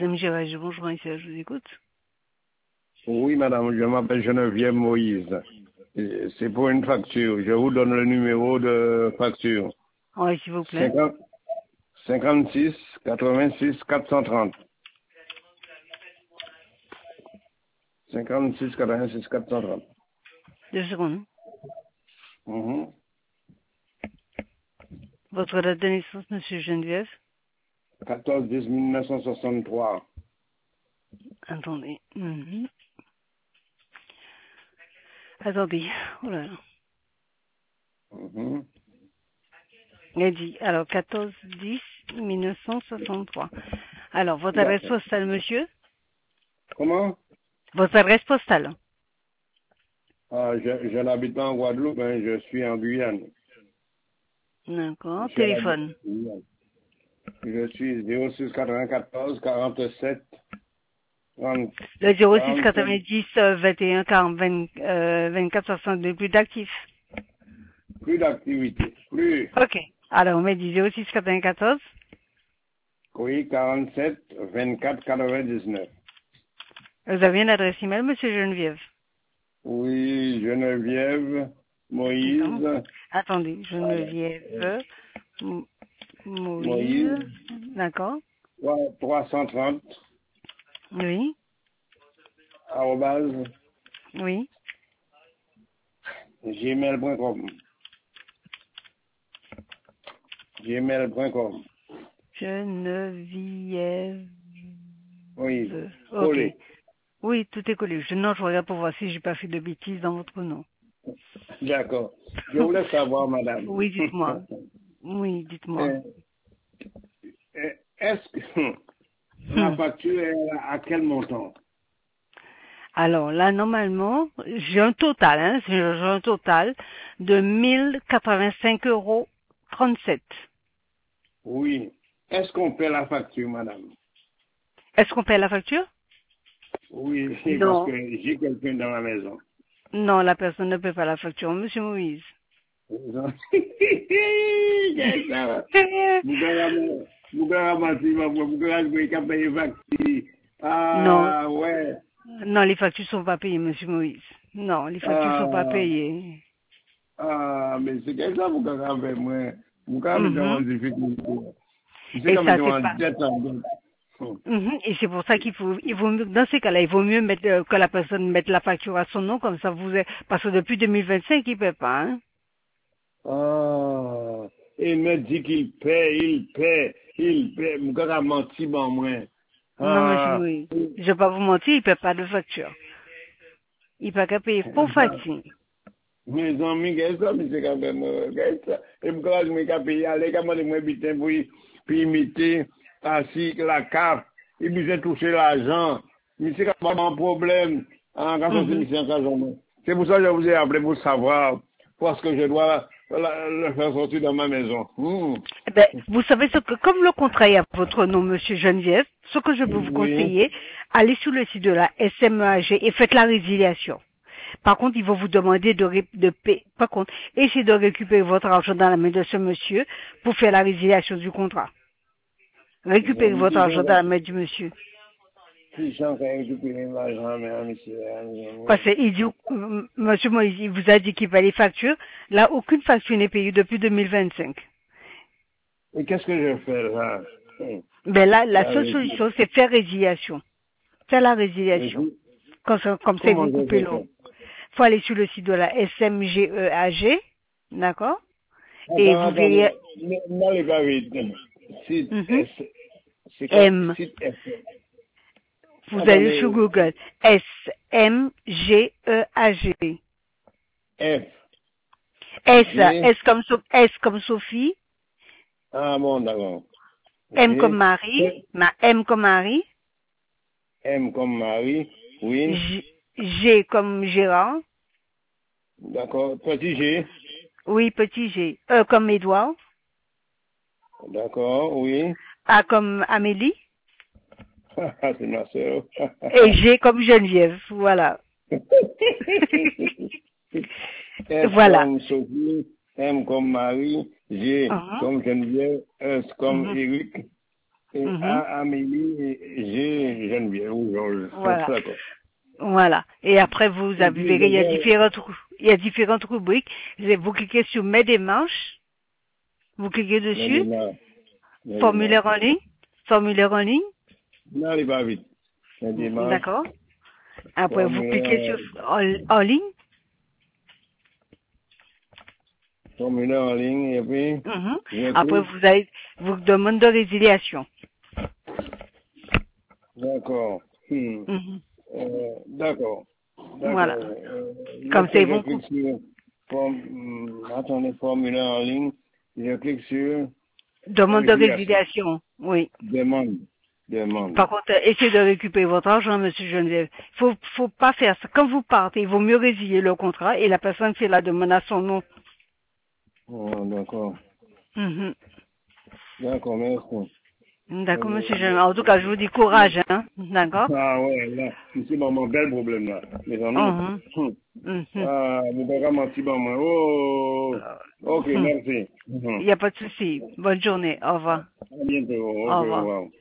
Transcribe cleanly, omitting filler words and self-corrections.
SMG Radio, bonjour, monsieur, je vous écoute. Oui, madame, je m'appelle Geneviève Moïse. C'est pour une facture. Je vous donne le numéro de facture. Oui, s'il vous plaît. 56 86 430. 56 86 430. 2 secondes. Mhm. Votre date de naissance, monsieur Geneviève? 14 10 1963. Attendez. Attendez. Oh là là. Mhm. Il a dit, alors, 14-10-1963. Alors, votre adresse D'accord. postale, monsieur? Comment? Votre adresse postale? Je l'habite en Guadeloupe, hein, je suis en Guyane. D'accord. Je l'habite Téléphone? en Guyane. Je suis 06 94 47 30 Le 06 45. 90 21 40 24 62, plus d'actifs. Plus d'activité. Plus. Ok. Alors, on met du 06 94. Oui, 47 24 99. Vous avez une adresse email, monsieur Geneviève? Oui, Geneviève Attends. Moïse. Attendez, Alors, Geneviève Moïse, Moïse. D'accord. 330, Oui. arrobase, Oui. gmail.com. Gmail.com. Geneviève. Oui, Ok. collé. Oui, tout est collé. Non, je regarde pour voir si j'ai pas fait de bêtises dans votre nom. D'accord. Je voulais savoir, madame. Oui, dites-moi. Oui, dites-moi. Est-ce que la Hmm. facture est à quel montant? Alors là, normalement, j'ai un total, hein, j'ai un total de 1085,37 €. Oui. Est-ce qu'on paie la facture, madame? Est-ce qu'on paie la facture? Oui, parce Non. que j'ai quelqu'un dans la maison. Non, la personne ne paie pas la facture. Monsieur Moïse. Qu'est-ce ça? Non. Ah, ouais. Non, les factures sont pas payées, monsieur Moïse. Non, les factures sont pas Ah, payées. mais c'est qu'est-ce ça, moi? Vous avez en Mhm. difficulté. C'est Et comme ça, si c'est on pas. dette en dette. Et c'est pour ça il vaut mieux, dans ces cas-là, il vaut mieux mettre, que la personne mette la facture à son nom, comme ça parce que depuis 2025, il paie pas, hein. Ah, il me dit qu'il paie, il paie. Vous avez menti, bon, moi. Non, monsieur Ah, Moïse. Je vais pas vous mentir, il paie pas de facture. Il peut qu'à payer pour facture. mes amis, qu'est-ce que c'est quand même, qu'est-ce que et pourquoi je me capé aller comment je m'habite pour imiter ainsi la carte et puis j'ai touché l'argent mais c'est quand même un problème en quand c'est Mhm. mission c'est pour ça que je vous ai appelé pour savoir parce que je dois le faire sortir dans ma maison. Eh ben, vous savez ce que, comme le contrat est à votre nom, monsieur Geneviève, ce que je peux vous Oui. conseiller, allez sur le site de la SMEAG et faites la résiliation. Par contre, ils vont vous demander de payer. Par contre, essayez de récupérer votre argent dans la main de ce monsieur pour faire la résiliation du contrat. Récupérez Bon, votre argent dans la main du monsieur. si j'en ai récupéré l'argent, mais monsieur, Parce qu'il dit, monsieur Moïse, il vous a dit qu'il paye les factures. Là, aucune facture n'est payée depuis 2025. et qu'est-ce que je fais là? Ben là, la La seule vérité. solution, c'est faire résiliation. Faire la résiliation. Comme ça, ils Comment vont je couper vais l'eau. faire? Faut aller sur le site de la SMGEAG, d'accord? Et Attends, vous attends, verrez non, les gars, site mhm, S, c'est quoi? M. Site S. Vous allez sur Attendez, Google. SMGEAG. F, G, S comme Sophie, ah bon, d'accord. M comme G, Marie, M comme Marie, M comme Marie, oui, G comme Gérard, d'accord, petit G, oui, petit G, E comme Édouard, d'accord, oui, A comme Amélie, c'est ma soeur. et G comme Geneviève, voilà. S Voilà. comme Sophie, M comme Marie, G Mhm, comme Geneviève, S comme mhm. Eric, Et Amélie, G, Geneviève ou Georges. Voilà. D'accord. Voilà. Et après, vous verrez, il y a différentes rubriques. Vous cliquez sur mes démarches. Vous cliquez dessus. Formulaire en ligne. Formulaire en ligne. Non, il va vite. D'accord. Après, vous cliquez sur en ligne. Formulaire en ligne, et puis. Après, vous demande de résiliation. D'accord. D'accord. Voilà. Comme c'est bon. Attendez, formulaire en ligne. Je clique sur. Demande de résiliation. Oui. Demande. Par contre, essayez de récupérer votre argent, monsieur Geneviève. Faut pas faire ça. Quand vous partez, il vaut mieux résilier le contrat et la personne fait la demande à son nom. Oh, d'accord. D'accord, merci. D'accord, monsieur Geneviève. En tout cas, je vous dis courage, hein. D'accord? Ah ouais, là, c'est mon bel problème là. Les amis. Ah, vous pouvez mentir, maman. Oh, ok, merci. Il n'y a pas de souci. Bonne journée. Au revoir. À bientôt. Au revoir. Wow.